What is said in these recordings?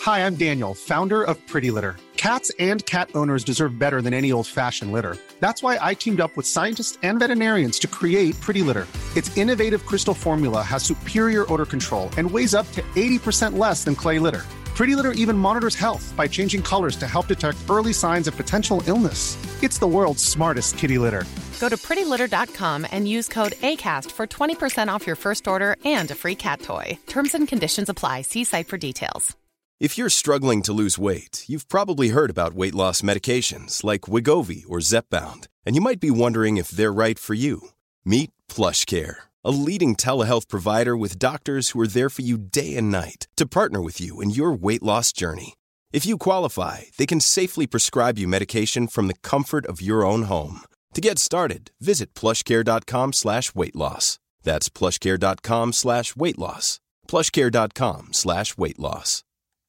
Hi, I'm Daniel, founder of Pretty Litter. Cats and cat owners deserve better than any old-fashioned litter. That's why I teamed up with scientists and veterinarians to create Pretty Litter. Its innovative crystal formula has superior odor control and weighs up to 80% less than clay litter. Pretty Litter even monitors health by changing colors to help detect early signs of potential illness. It's the world's smartest kitty litter. Go to prettylitter.com and use code ACAST for 20% off your first order and a free cat toy. Terms and conditions apply. See site for details. If you're struggling to lose weight, you've probably heard about weight loss medications like Wegovy or Zepbound, and you might be wondering if they're right for you. Meet PlushCare, a leading telehealth provider with doctors who are there for you day and night to partner with you in your weight loss journey. If you qualify, they can safely prescribe you medication from the comfort of your own home. To get started, visit plushcare.com/weightloss. That's plushcare.com/weightloss. plushcare.com/weightloss.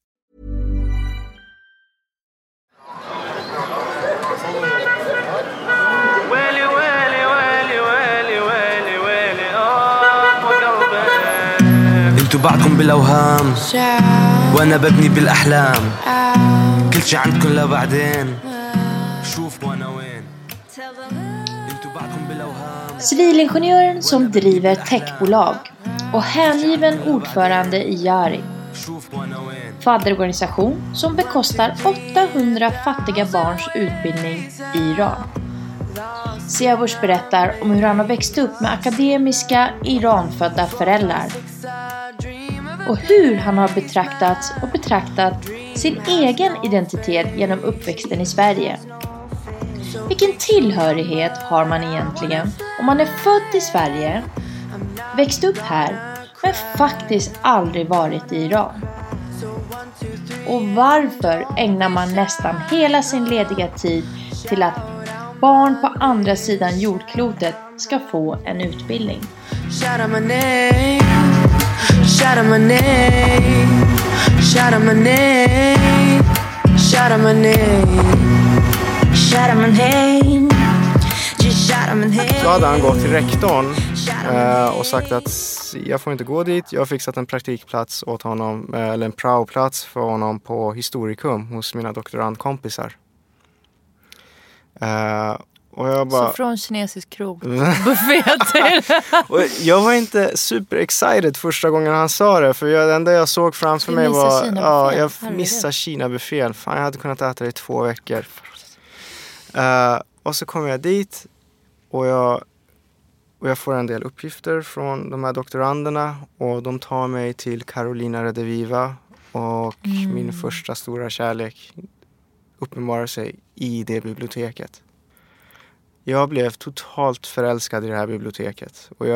انتوا بعدكم بالاوهام وانا ببني بالاحلام كل شي عندكم لبعدين شوف وانا وين انتوا بعدكم بالاوهام. Civilingenjören som driver techbolag och hängiven ordförande i Jari, fadderorganisation som bekostar 800 fattiga barns utbildning i Iran. Siavush berättar om hur han har växt upp med akademiska Iranfödda föräldrar och hur han har betraktat sin egen identitet genom uppväxten i Sverige. Vilken tillhörighet har man egentligen om man är född i Sverige, växt upp här men faktiskt aldrig varit i Iran? Och varför ägnar man nästan hela sin lediga tid till att barn på andra sidan jordklotet ska få en utbildning? Då hade han gått till rektorn och sagt att jag får inte gå dit. Jag har fixat en praktikplats åt honom, eller en praoplats för honom på historikum hos mina doktorandkompisar. Och jag bara, så från kinesisk krog buffé till. Och jag var inte super excited första gången han sa det, för det enda jag såg framför mig var jag missade Kina-buffén. Fan, jag hade kunnat äta det i 2 veckor. Och så kom jag dit och jag får en del uppgifter från de här doktoranderna och de tar mig till Carolina Rediviva och min första stora kärlek uppenbarar sig i det biblioteket. Jag blev totalt förälskad i det här biblioteket och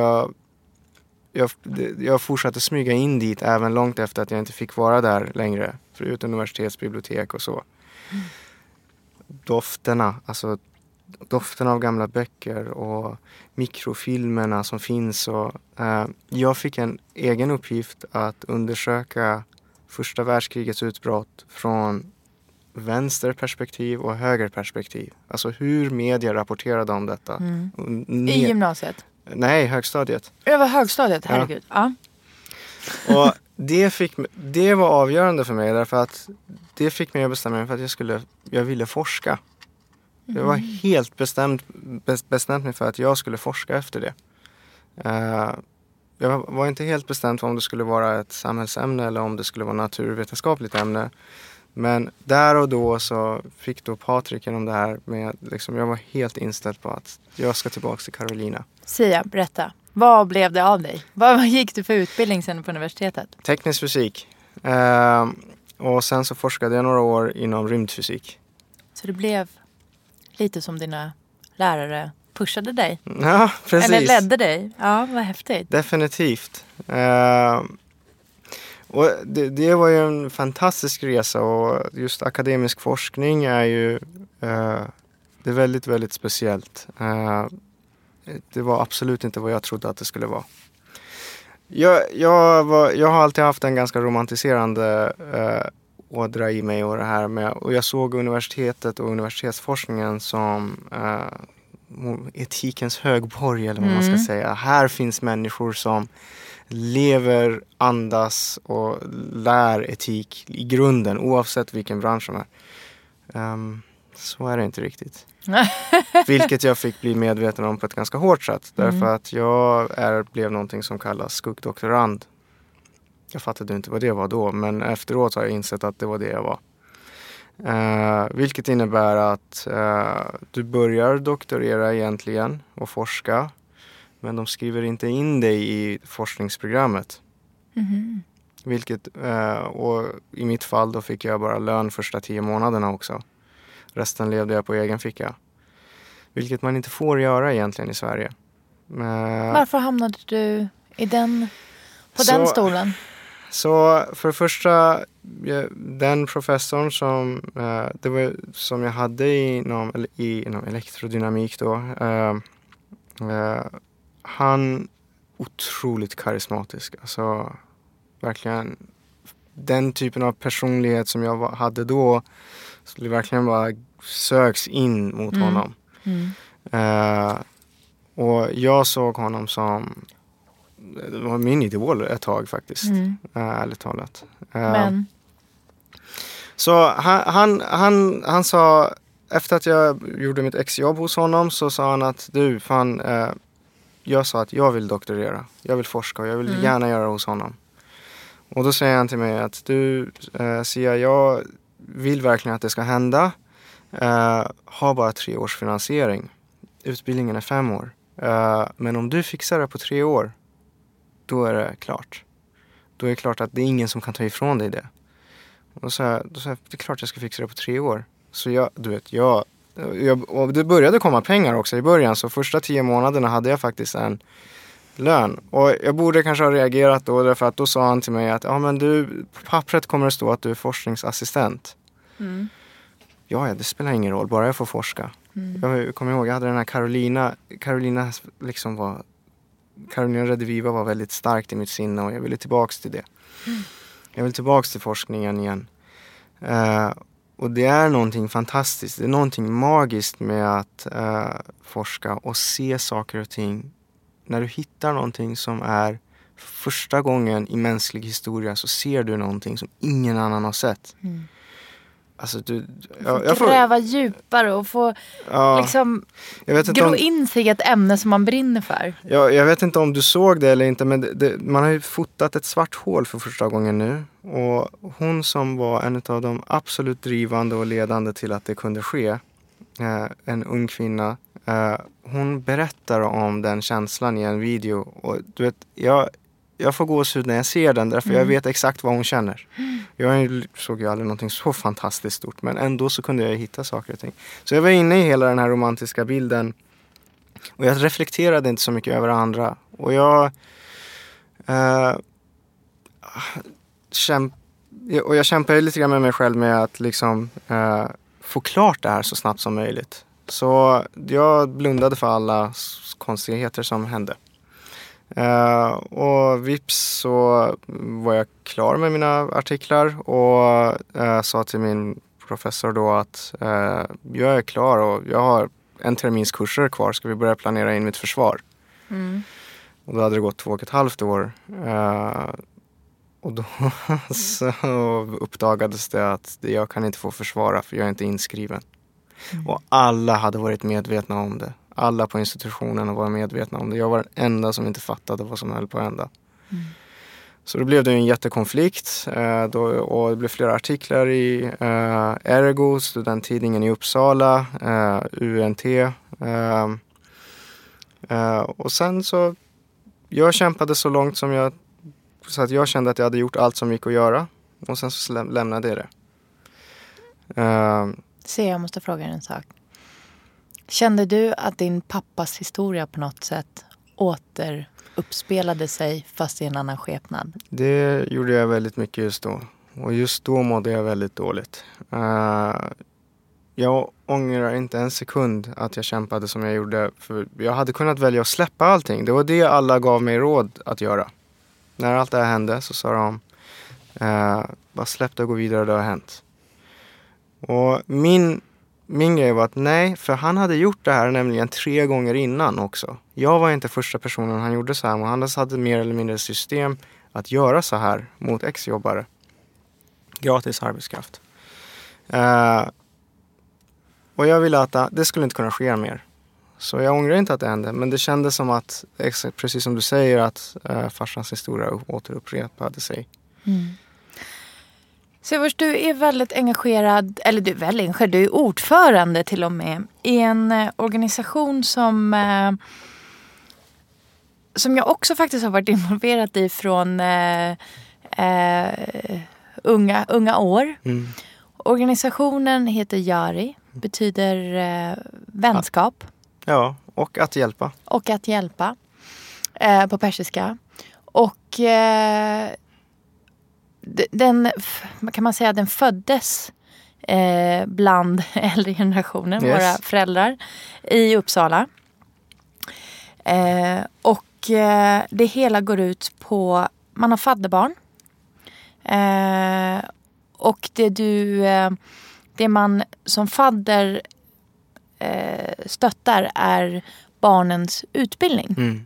jag fortsatte smyga in dit även långt efter att jag inte fick vara där längre, förutom universitetsbibliotek och så. Dofterna av gamla böcker och mikrofilmerna som finns. Och, jag fick en egen uppgift att undersöka första världskrigets utbrott från vänsterperspektiv och högerperspektiv. Alltså hur media rapporterade om detta. I gymnasiet? Nej, högstadiet. Det var högstadiet, herregud. Ja. Och det var avgörande för mig, därför att det fick mig att bestämma mig för att jag ville forska. Jag var helt bestämt mig för att jag skulle forska efter det. Jag var inte helt bestämd om det skulle vara ett samhällsämne eller om det skulle vara naturvetenskapligt ämne. Men där och då så fick då Patrik genom det här med, liksom, jag var helt inställd på att jag ska tillbaka till Carolina. Sia, berätta. Vad blev det av dig? Vad gick du för utbildning sen på universitetet? Teknisk fysik. Och sen så forskade jag några år inom rymdfysik. Så det blev lite som dina lärare pushade dig? Ja, precis. Eller ledde dig? Ja, vad häftigt. Definitivt. Och det var ju en fantastisk resa, och just akademisk forskning är ju det är väldigt, väldigt speciellt. Det var absolut inte vad jag trodde att det skulle vara. Jag har alltid haft en ganska romantiserande ådra i mig, och det här med, och jag såg universitetet och universitetsforskningen som etikens högborg, eller vad man ska säga. Här finns människor som lever, andas och lär etik i grunden oavsett vilken bransch som är. Så är det inte riktigt. Vilket jag fick bli medveten om på ett ganska hårt sätt. Därför att jag blev någonting som kallas skuggdoktorand. Jag fattade inte vad det var då, men efteråt har jag insett att det var det jag var. Vilket innebär att du börjar doktorera egentligen och forska, men de skriver inte in dig i forskningsprogrammet. Vilket, och i mitt fall då fick jag bara lön första 10 månaderna också. Resten levde jag på egen ficka. Vilket man inte får göra egentligen i Sverige. Varför hamnade du på den stolen? Så för det första, den professorn som jag hade inom elektrodynamik då, han otroligt karismatisk. Alltså verkligen den typen av personlighet som jag hade då skulle verkligen bara söks in mot honom. Och jag såg honom som, det var min idol ett tag faktiskt, ärligt talat. Men? Så han sa, efter att jag gjorde mitt exjobb hos honom, så sa han att jag sa att jag vill doktorera, jag vill forska och jag vill gärna göra det hos honom. Och då säger han till mig att Sia, jag vill verkligen att det ska hända. Ha bara 3 års finansiering. Utbildningen är 5 år. Men om du fixar det på 3 år, då är det klart. Då är det klart att det är ingen som kan ta ifrån dig det. Och då sa jag, det är klart jag ska fixa det på 3 år. Så och det började komma pengar också i början. Så första 10 månaderna hade jag faktiskt en lön. Och jag borde kanske ha reagerat då, därför att då sa han till mig att men på pappret kommer det stå att du är forskningsassistent. Ja, det spelar ingen roll, bara jag får forska. Jag kommer ihåg, jag hade den här Carolina liksom Carolina Rediviva var väldigt starkt i mitt sinne och jag ville tillbaks till det. Jag vill tillbaks till forskningen igen. Och det är någonting fantastiskt, det är någonting magiskt med att forska och se saker och ting. När du hittar någonting som är första gången i mänsklig historia, så ser du någonting som ingen annan har sett. Alltså jag får gräva djupare och få liksom gro in sig i ett ämne som man brinner för. Jag vet inte om du såg det eller inte, men man har ju fotat ett svart hål för första gången nu. Och hon som var en av de absolut drivande och ledande till att det kunde ske, en ung kvinna, hon berättar om den känslan i en video. Och du vet, jag får gåshud när jag ser den, därför jag vet exakt vad hon känner. Jag såg ju aldrig någonting så fantastiskt stort, men ändå så kunde jag hitta saker och ting. Så jag var inne i hela den här romantiska bilden och jag reflekterade inte så mycket över andra. Och jag kämpade lite grann med mig själv med att liksom få klart det här så snabbt som möjligt. Så jag blundade för alla konstigheter som hände. Och vips så var jag klar med mina artiklar och sa till min professor då att jag är klar och jag har en termins kurser kvar, ska vi börja planera in mitt försvar. Och då hade det gått 2,5 år och då så uppdagades det att jag kan inte få försvara för jag är inte inskriven. Och alla hade varit medvetna om det. Alla på institutionen var medvetna om det. Jag var den enda som inte fattade vad som höll på att hända. Så då blev det en jättekonflikt. Och det blev flera artiklar i Ergo, studenttidningen i Uppsala, UNT. Och sen så, jag kämpade så långt så att jag kände att jag hade gjort allt som gick att göra. Och sen så lämnade jag det. Så jag måste fråga en sak. Kände du att din pappas historia på något sätt återuppspelade sig fast i en annan skepnad? Det gjorde jag väldigt mycket just då. Och just då mådde jag väldigt dåligt. Jag ångrar inte en sekund att jag kämpade som jag gjorde. För jag hade kunnat välja att släppa allting. Det var det alla gav mig råd att göra. När allt det här hände så sa de bara släpp det och gå vidare, det har hänt. Och min grej var att nej, för han hade gjort det här nämligen 3 gånger innan också. Jag var inte första personen han gjorde så här, men han hade mer eller mindre system att göra så här mot ex-jobbare. Gratis arbetskraft. Och jag ville att det skulle inte kunna ske mer. Så jag ångrar inte att det hände, men det kändes som att, precis som du säger, att farsans historia återupprepade sig. Siavash, du är väldigt engagerad, eller du är väldigt engagerad, du är ordförande till och med i en organisation som jag också faktiskt har varit involverad i från unga år. Organisationen heter Jari, betyder vänskap. Ja, och att hjälpa. Och att hjälpa på persiska. Och kan man säga, den föddes bland äldre generationen, våra föräldrar, i Uppsala. Och det hela går ut på, man har fadderbarn. Och det man som fadder stöttar är barnens utbildning.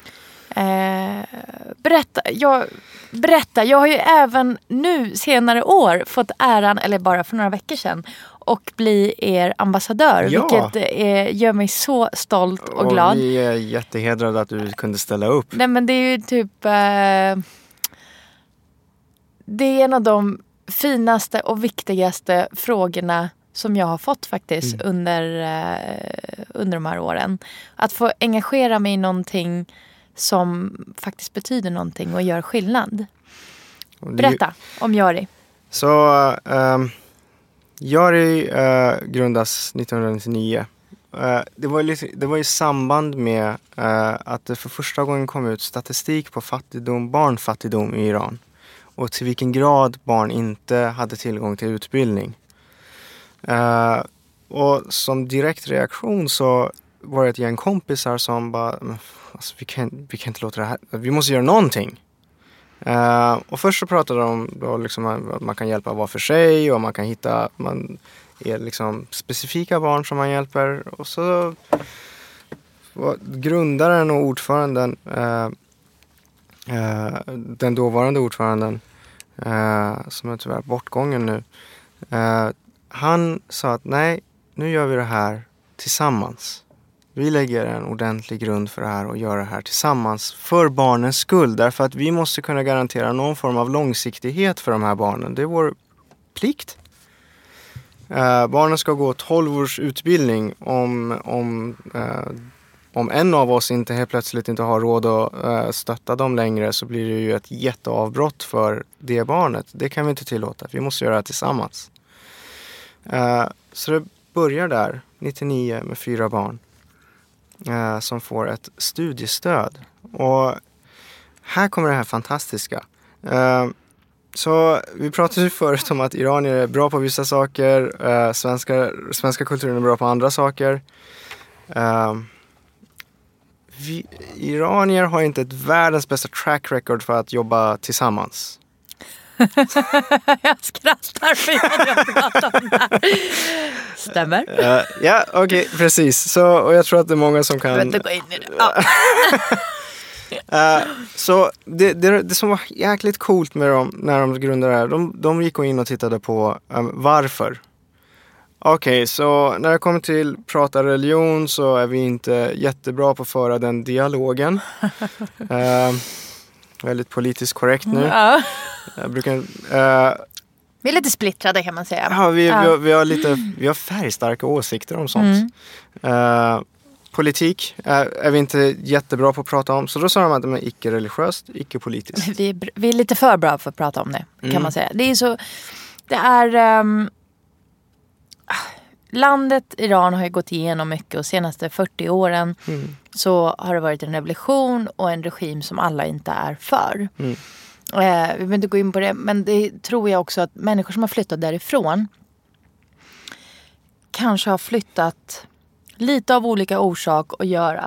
Berätta, jag har ju även nu senare år fått äran, eller bara för några veckor sedan, och bli er ambassadör, vilket gör mig så stolt och glad. Och vi är jättehedrade att du kunde ställa upp. Nej, men det är ju typ det är en av de finaste och viktigaste frågorna som jag har fått faktiskt under de här åren. Att få engagera mig i någonting som faktiskt betyder någonting och gör skillnad. Berätta om Jari. Så Jari grundas 1999. Det var i samband med att det för första gången kom ut statistik på barnfattigdom i Iran. Och till vilken grad barn inte hade tillgång till utbildning. Och som direkt reaktion så var det ett gäng kompisar som bara, alltså, vi kan inte låta det här, vi måste göra någonting. Och först så pratade de då liksom att man kan hjälpa var för sig och man kan hitta, man är liksom specifika barn som man hjälper. Och så var grundaren och ordföranden, den dåvarande ordföranden, som är tyvärr bortgången nu, han sa att nej, nu gör vi det här tillsammans. Vi lägger en ordentlig grund för det här och gör det här tillsammans för barnens skull. Därför att vi måste kunna garantera någon form av långsiktighet för de här barnen. Det är vår plikt. Barnen ska gå 12 års utbildning om en av oss inte helt plötsligt inte har råd att stötta dem längre, så blir det ju ett jätteavbrott för det barnet. Det kan vi inte tillåta. Vi måste göra det tillsammans. Så det börjar där, 99, med 4 barn som får ett studiestöd. Och här kommer det här fantastiska. Så vi pratade ju förut om att iranier är bra på vissa saker, svenska kulturen är bra på andra saker. Iranier har inte ett världens bästa track record för att jobba tillsammans. Jag skrattar för jag pratar om det här. Stämmer? Ja, okej, precis. Så, och jag tror att det är många som kan... Jag vet inte gå in i det. Så det som var jäkligt coolt med dem när de grundade det här, de gick in och tittade på varför. Okej, så när det kommer till prata religion så är vi inte jättebra på att föra den dialogen. Väldigt politiskt korrekt nu. Ja. Jag brukar... vi är lite splittrade kan man säga. Ja, vi har färgstarka åsikter om sånt. Politik är vi inte jättebra på att prata om. Så då sa de att de är icke-religiöst, icke-politiskt. Vi är lite för bra för att prata om det, kan man säga. Det är... landet Iran har ju gått igenom mycket, och de senaste 40 åren så har det varit en revolution och en regim som alla inte är för. Vi behöver inte gå in på det, men det tror jag också att människor som har flyttat därifrån kanske har flyttat lite av olika orsak och gör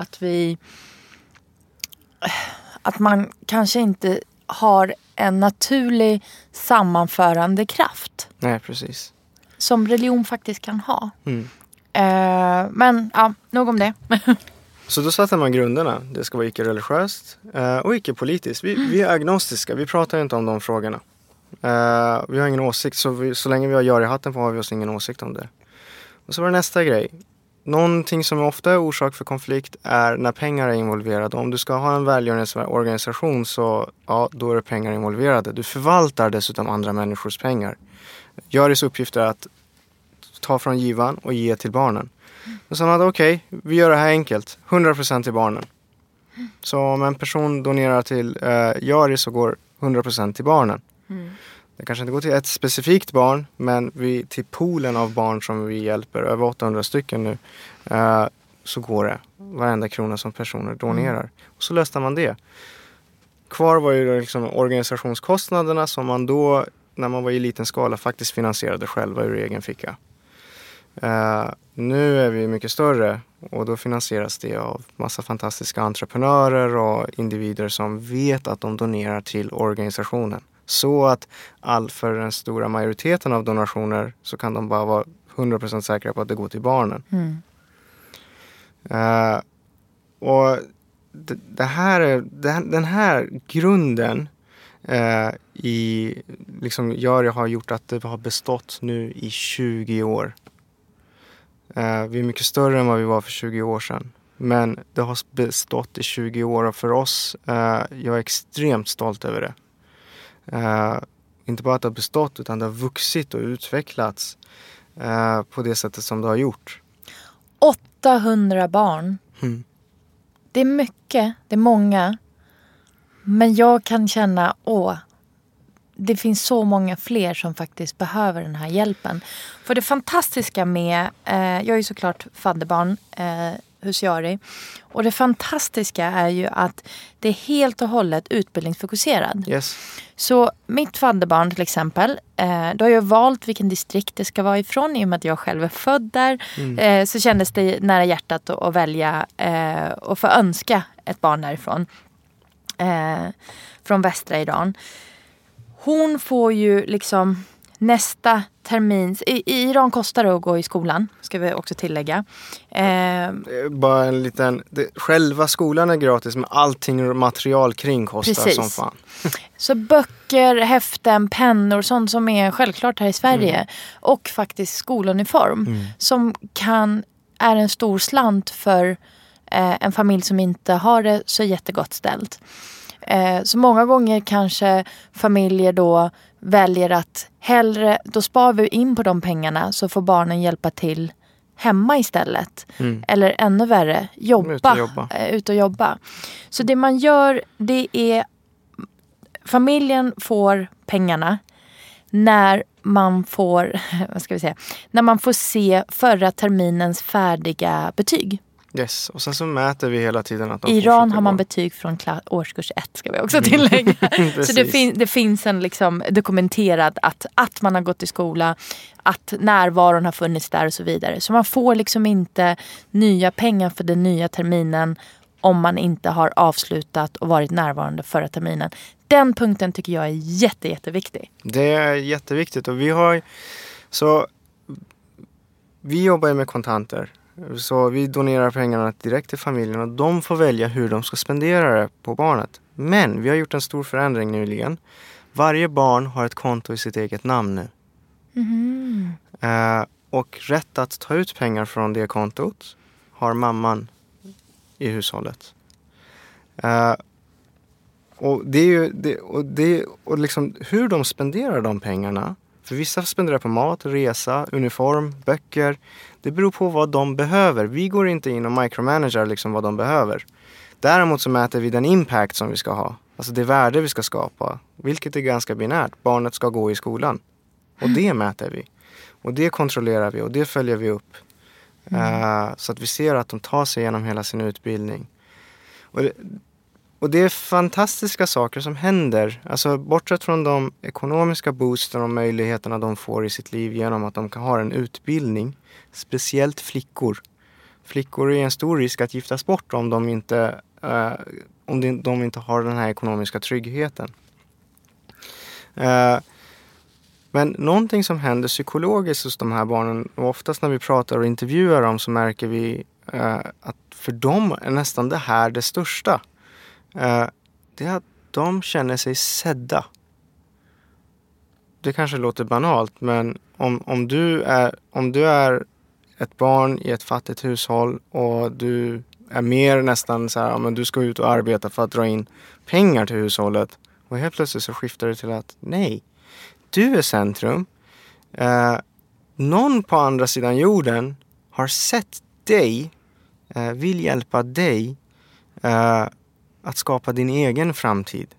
att man kanske inte har en naturlig sammanförande kraft. Nej, precis. Som religion faktiskt kan ha. Men ja, nog om det. Så då satte man grunderna. Det ska vara icke-religiöst och icke-politiskt. Vi är agnostiska, vi pratar inte om de frågorna. Vi har ingen åsikt, så länge vi har gör i hatten har vi oss ingen åsikt om det. Och så var det nästa grej. Någonting som ofta är orsak för konflikt är när pengar är involverade. Om du ska ha en välgörenhetsorganisation så då är det pengar involverade. Du förvaltar dessutom andra människors pengar. Göris uppgift är att ta från givan och ge till barnen. Och så hade okej, vi gör det här enkelt. 100% till barnen. Så om en person donerar till Göris så går 100% till barnen. Det kanske inte går till ett specifikt barn, men till poolen av barn som vi hjälper, över 800 stycken nu, så går det varenda krona som personer donerar. Och så löste man det. Kvar var ju liksom organisationskostnaderna som man då, när man var i liten skala, faktiskt finansierade själva ur egen ficka. Nu är vi mycket större och då finansieras det av massa fantastiska entreprenörer och individer som vet att de donerar till organisationen. Så att för den stora majoriteten av donationer så kan de bara vara 100% säkra på att det går till barnen. Och den här grunden i liksom har gjort att det har bestått nu i 20 år. Vi är mycket större än vad vi var för 20 år sedan. Men det har bestått i 20 år och för oss, jag är extremt stolt över det. Inte bara att det har bestått utan det har vuxit och utvecklats på det sättet som det har gjort. 800 barn. Det är mycket, det är många. Men jag kan känna, det finns så många fler som faktiskt behöver den här hjälpen. För det fantastiska med, jag är ju såklart fadderbarn hos Jari. Och det fantastiska är ju att det är helt och hållet utbildningsfokuserad. Yes. Så mitt fadderbarn till exempel, då har jag valt vilken distrikt det ska vara ifrån. I och med att jag själv är född där så kändes det nära hjärtat att välja och få önska ett barn därifrån. Från västra Iran. Hon får ju liksom nästa termins... I Iran kostar det att gå i skolan, ska vi också tillägga. Bara en liten... själva skolan är gratis, men allting material kring kostar som fan. Så böcker, häften, pennor, sånt som är självklart här i Sverige. Och faktiskt skoluniform. Som är en stor slant för en familj som inte har det så jättegott ställt. Så många gånger kanske familjer då väljer att hellre, då sparar vi in på de pengarna så får barnen hjälpa till hemma istället. Eller ännu värre, ut och jobba. Så det man gör, det är familjen får pengarna när man får, när man får se förra terminens färdiga betyg. Yes, och sen så mäter vi hela tiden att de I Iran har man betyg från årskurs 1, ska vi också tillägga. Så det finns en liksom dokumenterad att man har gått i skola, att närvaron har funnits där och så vidare. Så man får liksom inte nya pengar för den nya terminen om man inte har avslutat och varit närvarande förra terminen. Den punkten tycker jag är jätteviktig. Det är jätteviktigt och vi jobbar med kontanter. Så vi donerar pengarna direkt till familjen och de får välja hur de ska spendera det på barnet. Men vi har gjort en stor förändring nyligen. Varje barn har ett konto i sitt eget namn nu. Och rätt att ta ut pengar från det kontot har mamman i hushållet. Och det är ju och liksom hur de spenderar de pengarna. För vissa spenderar på mat, resa, uniform, böcker. Det beror på vad de behöver. Vi går inte in och micromanager liksom vad de behöver. Däremot så mäter vi den impact som vi ska ha. Alltså det värde vi ska skapa. Vilket är ganska binärt. Barnet ska gå i skolan. Och det mäter vi. Och det kontrollerar vi och det följer vi upp. Så att vi ser att de tar sig igenom hela sin utbildning. Och det är fantastiska saker som händer. Alltså bortsett från de ekonomiska boosten och möjligheterna de får i sitt liv genom att de kan ha en utbildning. Speciellt flickor. Flickor är en stor risk att giftas bort om de inte har den här ekonomiska tryggheten. Men Men någonting som händer psykologiskt hos de här barnen, och oftast när vi pratar och intervjuar dem så märker vi att för dem är nästan det här det största. Det är att de känner sig sedda. Det kanske låter banalt, men om du är ett barn i ett fattigt hushåll och du är mer nästan så här, men du ska ut och arbeta för att dra in pengar till hushållet, och helt plötsligt så skiftar det till att nej, du är centrum. Någon på andra sidan jorden har sett dig, vill hjälpa dig att skapa din egen framtid.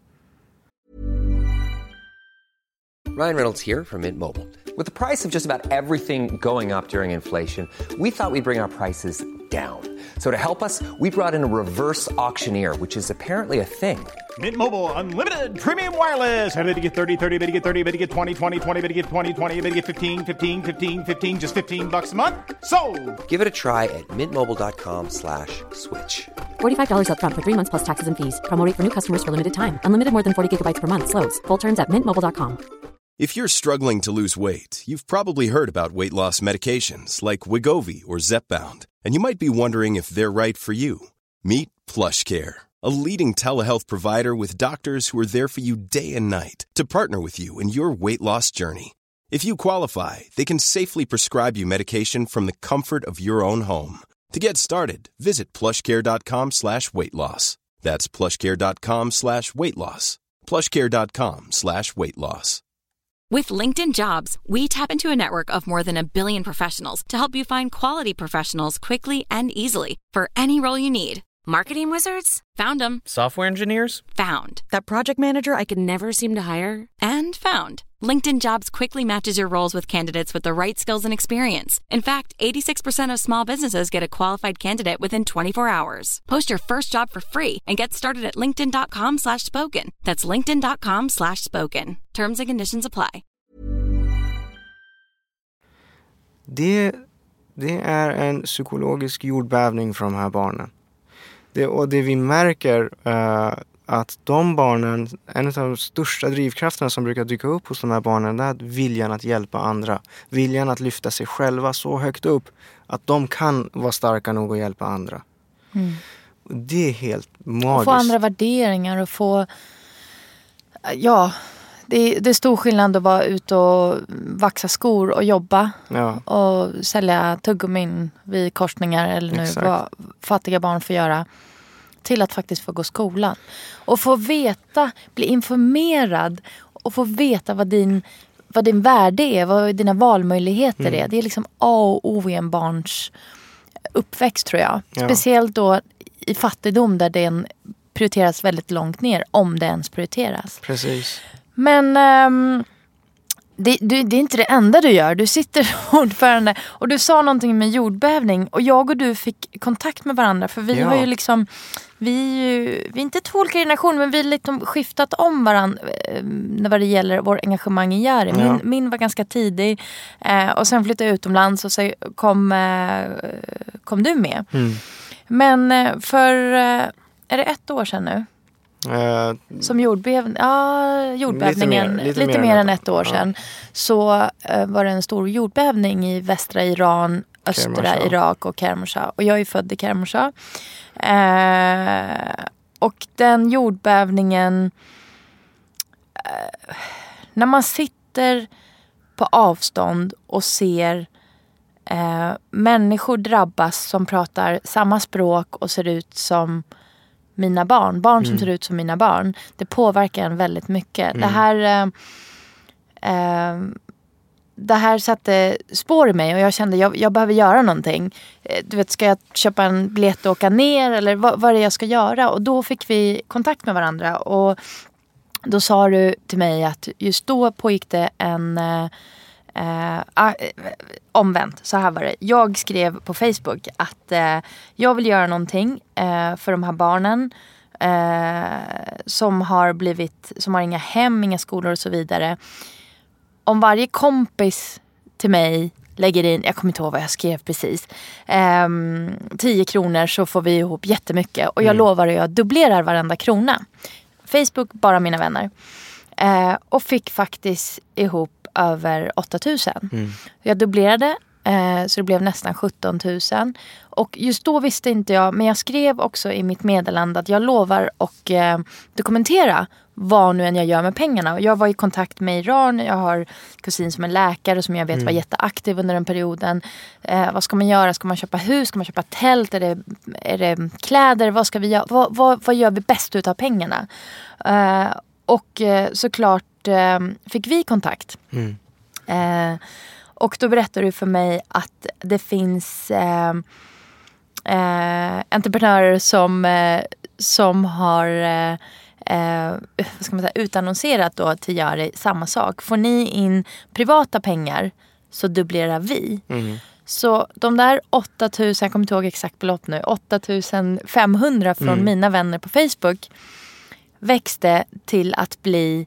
Ryan Reynolds here from Mint Mobile. With the price of just about everything going up during inflation, we thought we'd bring our prices down. So to help us, we brought in a reverse auctioneer, which is apparently a thing. Mint Mobile Unlimited Premium Wireless. How to get 30, 30, bit to get 30, bit to get 20, 20, 20, bit to get 20, 20, bit to get 15, 15, 15, 15, just $15 a month? Sold! Give it a try at mintmobile.com/switch. $45 up front for 3 months plus taxes and fees. Promo rate for new customers for limited time. Unlimited more than 40 gigabytes per month. Slows full terms at mintmobile.com. If you're struggling to lose weight, you've probably heard about weight loss medications like Wegovy or Zepbound, and you might be wondering if they're right for you. Meet PlushCare, a leading telehealth provider with doctors who are there for you day and night to partner with you in your weight loss journey. If you qualify, they can safely prescribe you medication from the comfort of your own home. To get started, visit plushcare.com/weightloss. That's plushcare.com/weightloss. plushcare.com/weightloss. With LinkedIn Jobs, we tap into a network of more than 1 billion professionals to help you find quality professionals quickly and easily for any role you need. Marketing wizards? Found them. Software engineers? Found. That project manager I could never seem to hire? And found. LinkedIn Jobs quickly matches your roles with candidates with the right skills and experience. In fact, 86% of small businesses get a qualified candidate within 24 hours. Post your first job for free and get started at linkedin.com/spoken. That's linkedin.com/spoken. Terms and conditions apply. Det är en psykologisk jordbävning för de här barnen. Det vi märker att de barnen, en av de största drivkrafterna som brukar dyka upp hos de här barnen, är att viljan att hjälpa andra. Viljan att lyfta sig själva så högt upp att de kan vara starka nog att hjälpa andra. Mm. Det är helt magiskt. Och få andra värderingar och få... Ja, det är stor skillnad att vara ute och vaxa skor och jobba. Ja. Och sälja tuggummin vid korsningar eller nu vad fattiga barn får göra. Till att faktiskt få gå skolan. Och få veta, bli informerad och få veta vad din värde är, vad dina valmöjligheter är. Det är liksom A och O i en barns uppväxt, tror jag. Ja. Speciellt då i fattigdom där den prioriteras väldigt långt ner, om det ens prioriteras. Precis. Men det är inte det enda du gör. Du sitter ordförande och du sa någonting med jordbävning och jag och du fick kontakt med varandra, för vi har ju liksom vi är inte två olika generationer, men vi har liksom skiftat om varandra vad det gäller vår engagemang i Jari. Min var ganska tidig och sen flyttade jag utomlands och så kom du med. Men för är det 1 år sedan nu? Som jordbävningen lite mer än 1 år sedan så var det en stor jordbävning i västra Iran, östra Irak och Kermanshah, och jag är född i Kermanshah och den jordbävningen när man sitter på avstånd och ser människor drabbas som pratar samma språk och ser ut som mina barn som ser ut som mina barn. Det påverkar en väldigt mycket. Det här satte spår i mig och jag kände jag behöver göra någonting. Du vet, ska jag köpa en biljett och åka ner eller vad är det jag ska göra? Och då fick vi kontakt med varandra och då sa du till mig att just då pågick det en omvänt, så här var det. Jag skrev på Facebook att jag vill göra någonting för de här barnen som har inga hem, inga skolor och så vidare. Om varje kompis till mig lägger in, jag kommer inte ihåg vad jag skrev precis, 10 kronor så får vi ihop jättemycket och jag lovar att jag dubblerar varenda krona. Facebook, bara mina vänner. Och fick faktiskt ihop över 8 000. Jag dubblerade. Så det blev nästan 17 000. Och just då visste inte jag. Men jag skrev också i mitt meddelande att jag lovar och dokumentera vad nu än jag gör med pengarna. Och jag var i kontakt med Iran. Jag har kusin som är läkare som jag vet var jätteaktiv under den perioden. Vad ska man göra? Ska man köpa hus? Ska man köpa tält? Är det kläder? Vad ska vi göra? Vad gör vi bäst utav pengarna? Och såklart fick vi kontakt. Och då berättar du för mig att det finns entreprenörer som har vad ska man säga, utannonserat då till Jari samma sak. Får ni in privata pengar så dubblerar vi. Så de där 8 000, jag kommer inte ihåg exakt belopp nu, 8 500 från mina vänner på Facebook växte till att bli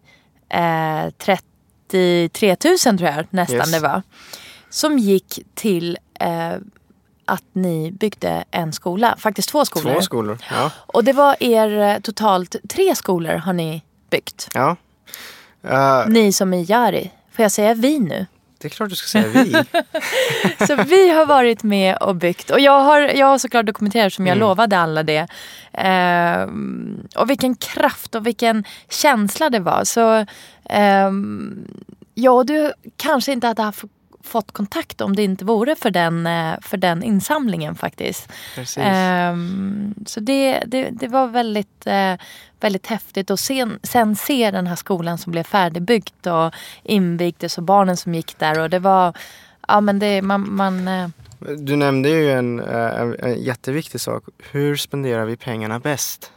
33 000 tror jag nästan det var. Som gick till att ni byggde en skola. Faktiskt 2 skolor. 2 skolor, ja. Och det var totalt 3 skolor har ni byggt. Ja. Ni som är Jari. Får jag säga vi nu? Det är klart du ska säga vi. Så vi har varit med och byggt. Och jag har såklart dokumenterat som jag lovade alla det. Och vilken kraft och vilken känsla det var. Så du kanske inte hade fått kontakt om det inte vore för den insamlingen faktiskt. Precis. Så det var väldigt, väldigt häftigt. Och sen se den här skolan som blev färdigbyggt och invigdes och barnen som gick där. Och det var, ja men det, man Du nämnde ju en jätteviktig sak. Hur spenderar vi pengarna bäst?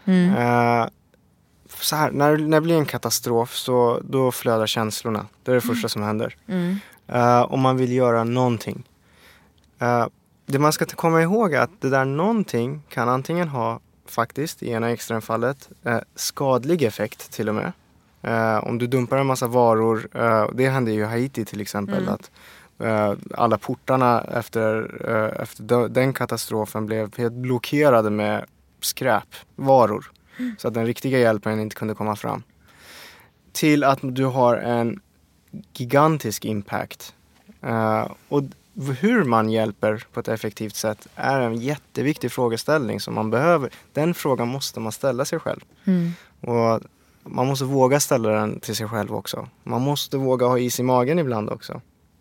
Så här, när det blir en katastrof så då flödar känslorna. Det är det första som händer. Om man vill göra någonting. Det man ska komma ihåg är att det där någonting kan antingen ha faktiskt i ena extremfallet skadlig effekt till och med. Om du dumpar en massa varor, det hände ju i Haiti till exempel, att alla portarna efter den katastrofen blev helt blockerade med skräpvaror. Så att den riktiga hjälpen inte kunde komma fram. Till att du har en gigantisk impact. Och hur man hjälper på ett effektivt sätt är en jätteviktig frågeställning som man behöver. Den frågan måste man ställa sig själv. Och man måste våga ställa den till sig själv också. Man måste våga ha is i magen ibland också.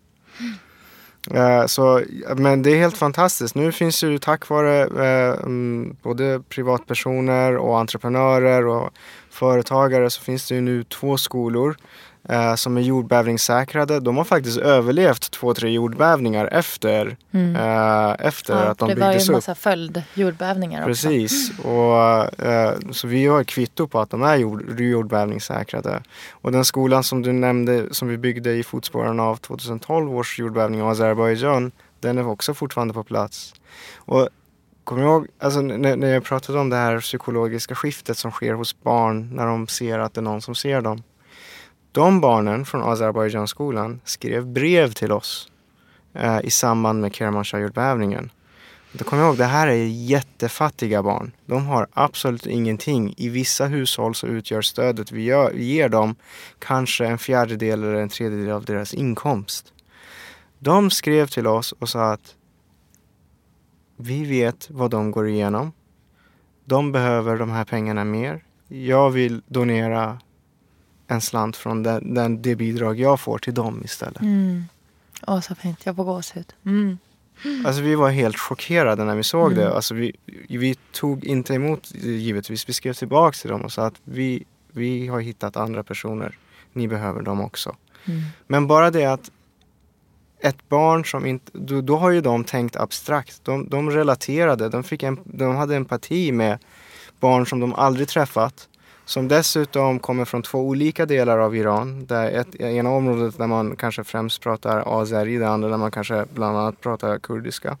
Men det är helt fantastiskt. Nu finns ju tack vare både privatpersoner och entreprenörer och företagare så finns det ju nu 2 skolor som är jordbävningssäkrade. De har faktiskt överlevt 2-3 jordbävningar efter att de byggdes upp. Det var ju en massa följdjordbävningar också. Precis. Och, så vi har kvitto på att de är jordbävningssäkrade. Och den skolan som du nämnde som vi byggde i fotspåren av 2012 års jordbävning av Azerbaijan, den är också fortfarande på plats. Och kommer jag ihåg, alltså, när jag pratade om det här psykologiska skiftet som sker hos barn när de ser att det är någon som ser dem. De barnen från Azerbaijan-skolan skrev brev till oss i samband med Kermanshah-jordbävningen. Då kommer jag ihåg, det här är jättefattiga barn. De har absolut ingenting. I vissa hushåll så utgör stödet vi ger dem kanske 1/4 eller 1/3 av deras inkomst. De skrev till oss och sa att vi vet vad de går igenom. De behöver de här pengarna mer. Jag vill donera en slant från det bidrag jag får till dem istället. Så fint, jag får gåshud. Alltså vi var helt chockerade när vi såg det. Alltså vi tog inte emot givetvis. Vi skrev tillbaka till dem och sa att vi har hittat andra personer. Ni behöver dem också. Men bara det att ett barn som inte... Då har ju de tänkt abstrakt. De relaterade. De hade empati med barn som de aldrig träffat. Som dessutom kommer från 2 olika delar av Iran. Där ena området där man kanske främst pratar azeri, det andra där man kanske bland annat pratar kurdiska.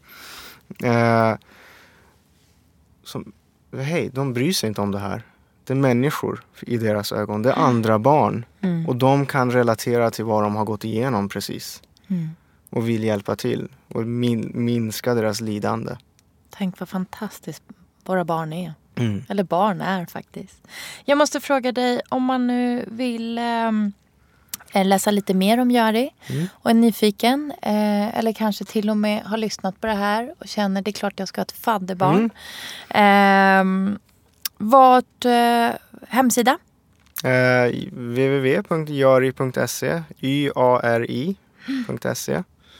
De bryr sig inte om det här. Det är människor i deras ögon. Det är andra barn. Och de kan relatera till vad de har gått igenom precis. Och vill hjälpa till. Och minska deras lidande. Tänk vad fantastiskt våra barn är. Eller barn är faktiskt. Jag måste fråga dig, om man nu vill läsa lite mer om Jari och är nyfiken eller kanske till och med har lyssnat på det här och känner det är klart jag ska ha ett fadderbarn. Vart hemsida? www.jari.se yari.se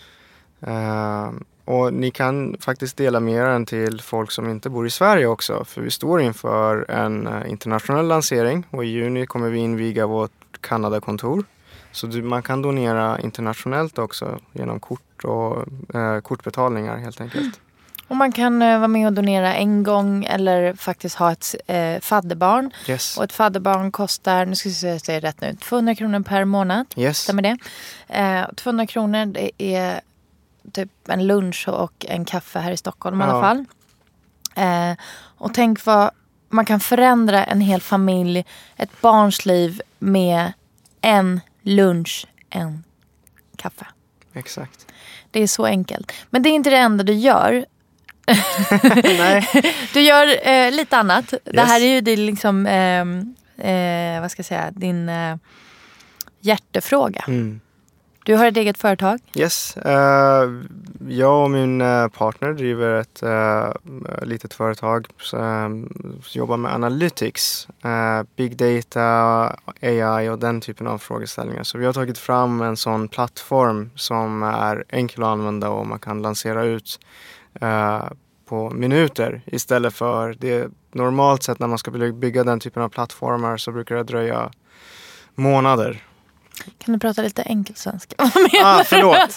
och ni kan faktiskt dela med den till folk som inte bor i Sverige också, för vi står inför en internationell lansering och i juni kommer vi inviga vårt Kanada-kontor. Så man kan donera internationellt också genom kort och kortbetalningar helt enkelt. Och man kan vara med och donera en gång eller faktiskt ha ett fadderbarn. Yes. Och ett fadderbarn kostar, nu ska jag säga rätt nu, 200 kronor per månad. Yes. Stämmer det? 200 kronor det är typ en lunch och en kaffe här i Stockholm i alla fall. Och tänk vad man kan förändra en hel familj, ett barns liv med en lunch, en kaffe. Exakt. Det är så enkelt. Men det är inte det enda du gör. Nej. Du gör lite annat. Yes. Det här är ju din liksom, vad ska jag säga, din hjärtefråga. Du har ett eget företag? Yes. Jag och min partner driver ett litet företag som jobbar med analytics, big data, AI och den typen av frågeställningar. Så vi har tagit fram en sån plattform som är enkel att använda och man kan lansera ut på minuter istället för det normalt sett när man ska bygga den typen av plattformar så brukar det dröja månader. Kan du prata lite enkelsvenska? Förlåt.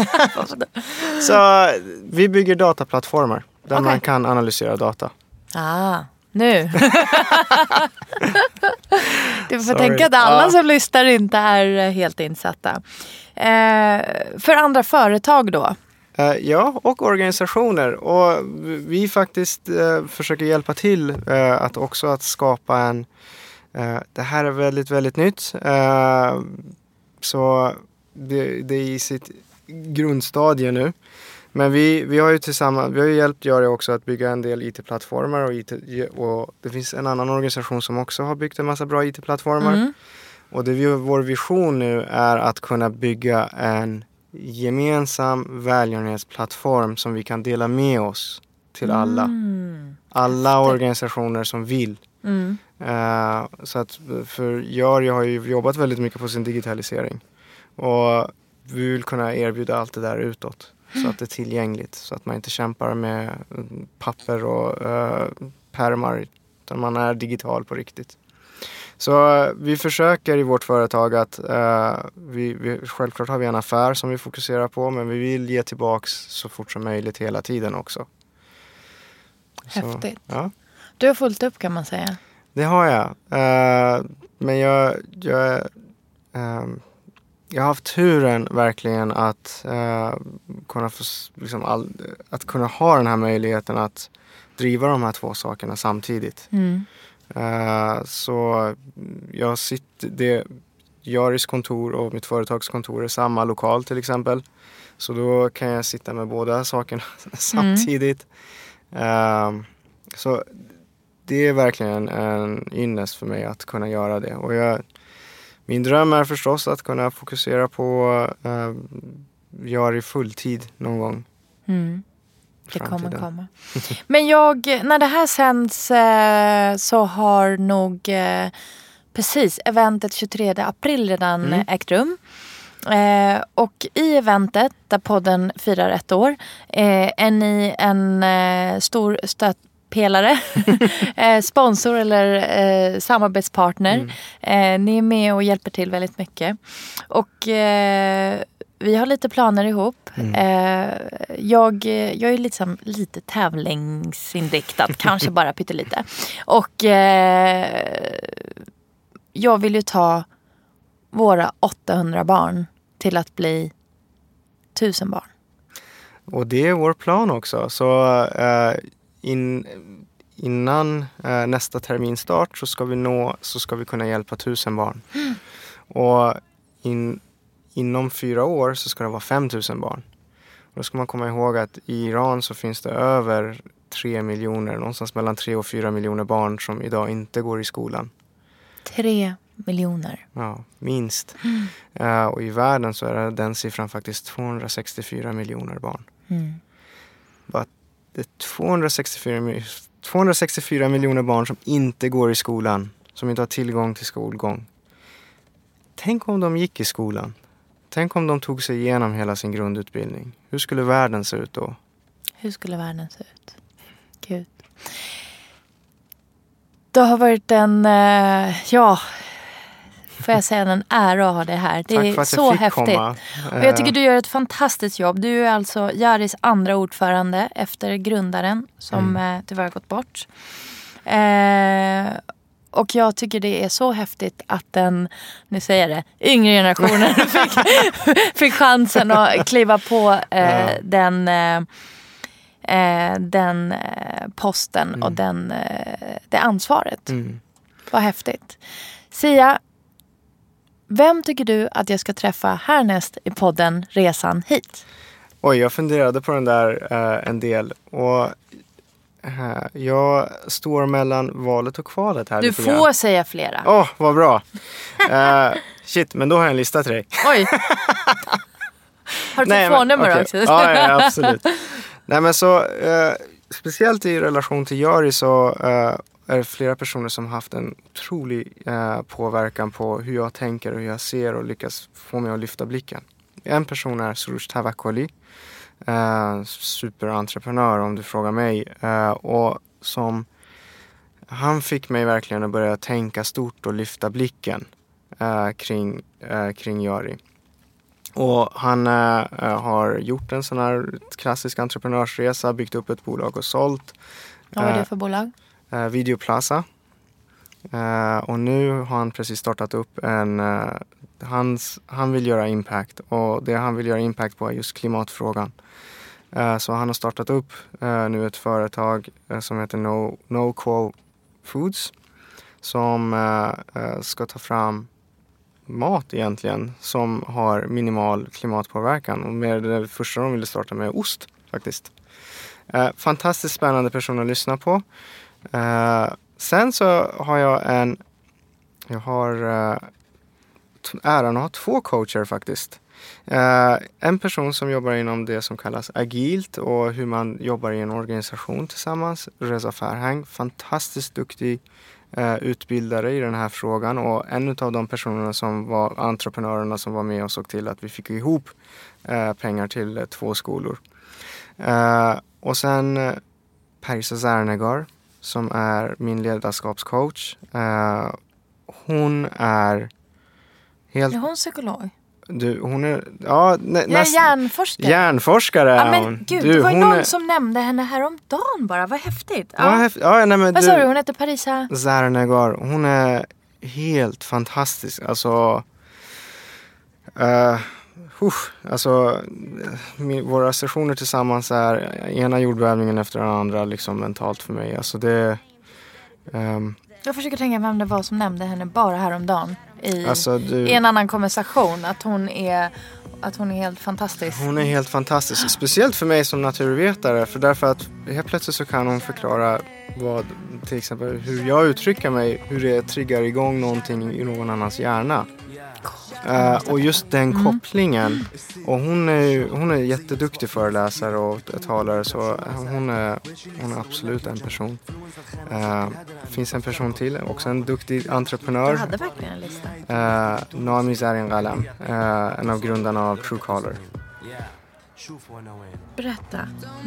Så vi bygger dataplattformar där man kan analysera data. Nu. Du får tänka att alla som lyssnar inte är helt insatta. För andra företag då? Ja, och organisationer. Och vi faktiskt försöker hjälpa till att skapa en... det här är väldigt, väldigt nytt. Så det är i sitt grundstadie nu. Men vi har ju tillsammans, vi har ju hjälpt Jari också att bygga en del IT-plattformar och det finns en annan organisation som också har byggt en massa bra IT-plattformar. Och vår vision nu är att kunna bygga en gemensam välgörenhetsplattform som vi kan dela med oss till alla. Alla organisationer som vill. Så att för Jari har ju jobbat väldigt mycket på sin digitalisering. Och vi vill kunna erbjuda allt det där utåt. Så att det är tillgängligt. Så att man inte kämpar med papper och pärmar. Utan man är digital på riktigt. Så vi försöker i vårt företag att självklart har vi en affär som vi fokuserar på. Men vi vill ge tillbaks så fort som möjligt hela tiden också. Häftigt. Så, ja. Du har fullt upp kan man säga. Det har jag. Men jag har haft turen verkligen att kunna att kunna ha den här möjligheten att driva de här två sakerna samtidigt. Så jag Jaris kontor och mitt företagskontor är samma lokal till exempel. Så då kan jag sitta med båda sakerna samtidigt. Så det är verkligen en ynnest för mig att kunna göra det. Och min dröm är förstås att kunna fokusera på Jari fulltid någon gång. Det kommer komma. Men när det här sänds så har nog precis eventet 23 april redan ägt rum. Och i eventet där podden firar 1 år är ni en stor stötpelare, sponsor eller samarbetspartner. Ni är med och hjälper till väldigt mycket. Och vi har lite planer ihop. Jag är liksom lite tävlingsinriktad, kanske bara pyttelite. Och jag vill ju ta våra 800 barn till att bli 1000 barn. Och det är vår plan också. Så innan nästa terminstart så ska vi kunna hjälpa 1000 barn. Och inom 4 år så ska det vara 5000 barn. Och då ska man komma ihåg att i Iran så finns det över 3 miljoner, någonstans mellan 3 och 4 miljoner barn som idag inte går i skolan. 3 miljoner. Ja, minst. Och i världen så är den siffran faktiskt 264 miljoner barn. But det är 264 miljoner barn som inte går i skolan, som inte har tillgång till skolgång. Tänk om de gick i skolan. Tänk om de tog sig igenom hela sin grundutbildning. Hur skulle världen se ut då? Hur skulle världen se ut? Gud. Det har varit en, får jag säga, en ära att ha det här. Det är så häftigt. Och jag tycker du gör ett fantastiskt jobb. Du är alltså Yaris andra ordförande efter grundaren som tyvärr gått bort. Och jag tycker det är så häftigt att den, nu säger jag det, yngre generationen fick chansen att kliva på den posten och det ansvaret. Vad häftigt. Sia, vem tycker du att jag ska träffa härnäst i podden Resan hit? Oj, jag funderade på den där en del. Och jag står mellan valet och kvalet här. Du får säga flera. Vad bra. Shit, men då har jag en lista till dig. Oj. Har du telefonnummer också? Ja, absolut. Nej, men så speciellt i relation till Yari så är det flera personer som haft en otrolig påverkan på hur jag tänker och hur jag ser och lyckas få mig att lyfta blicken. En person är Soroush Tavakkoli, superentreprenör om du frågar mig, och som han fick mig verkligen att börja tänka stort och lyfta blicken kring Yari. Och han har gjort en sån här klassisk entreprenörsresa, byggt upp ett bolag och sålt. Vad är det för bolag? Videoplaza. Och nu har han precis startat upp han vill göra impact, och det han vill göra impact på är just klimatfrågan. Så han har startat upp nu ett företag som heter No-Quo Foods som ska ta fram mat egentligen som har minimal klimatpåverkan, och med det första de ville starta med ost faktiskt. Fantastiskt spännande person att lyssna på. Sen så har jag äran att ha 2 coacher faktiskt. En person som jobbar inom det som kallas agilt och hur man jobbar i en organisation tillsammans. Reza Farhang, fantastiskt duktig utbildare i den här frågan, och en av de personerna som var entreprenörerna som var med och såg till att vi fick ihop pengar till 2 skolor. Och sen Parisa Zarnegar som är min ledarskapscoach. Hon är helt... Är hon psykolog? Hon är... Ja, hjärnforskare. Hjärnforskare. Ja, men gud, det var ju någon som nämnde henne häromdagen bara. Vad häftigt. Ja. Vad sa du? Hon heter Parisa Zarnegar. Hon är helt fantastisk. Alltså... våra sessioner tillsammans är ena jordbävningen efter den andra liksom mentalt för mig. Alltså det... Jag försöker tänka vem det var som nämnde henne bara häromdagen i en annan konversation, att hon är helt fantastisk. Hon är helt fantastisk, speciellt för mig som naturvetare, för därför att helt plötsligt så kan hon förklara vad, till exempel hur jag uttrycker mig, hur det triggar igång någonting i någon annans hjärna. Och just den kopplingen, och hon är jätteduktig föreläsare och talare, så hon är absolut en person. Finns en person till, också en duktig entreprenör. Jag hade verkligen en lista. Naomi Zarin Ghalam, en av grundarna av Truecaller. Berätta.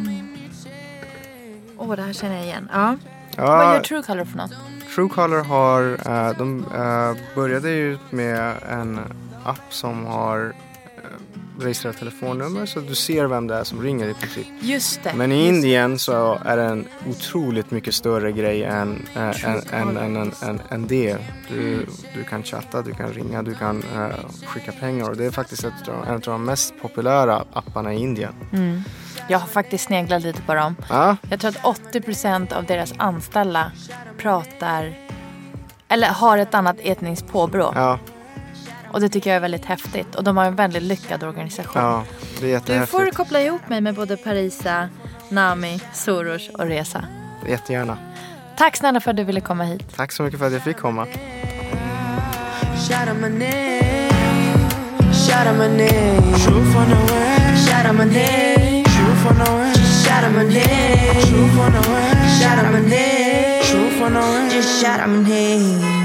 Det här känner jag igen. Ja. Vad gör Truecaller för något? Truecaller började ju med en app som har registrerat telefonnummer, så du ser vem det är som ringer i princip. Just det. Men i Indien så är det en otroligt mycket större grej än det. Du kan chatta, du kan ringa, du kan skicka pengar, och det är faktiskt en av de mest populära apparna i Indien. Jag har faktiskt sneglat lite på dem. Jag tror att 80% av deras anställda pratar eller har ett annat etniskt påbrå. Ja. Och det tycker jag är väldigt häftigt. Och de har en väldigt lyckad organisation. Ja, det är jättehäftigt. Du får koppla ihop mig med både Parisa, Nami, Soroush och Reza. Jättegärna. Tack snälla för att du ville komma hit. Tack så mycket för att jag fick komma. Shout out my name. Shout out my name. شوف أنا وين. Shout out my name. شوف أنا وين. Shout out my name. شوف أنا وين. Shout out my name. شوف أنا وين. Just shout out my name.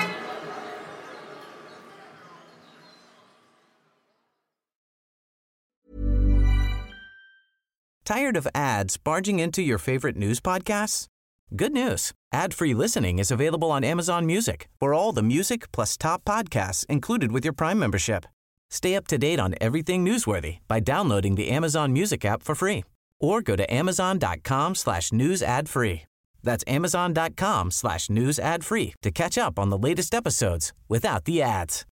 Tired of ads barging into your favorite news podcasts? Good news. Ad-free listening is available on Amazon Music for all the music plus top podcasts included with your Prime membership. Stay up to date on everything newsworthy by downloading the Amazon Music app for free or go to amazon.com/news ad free. That's amazon.com/news ad free to catch up on the latest episodes without the ads.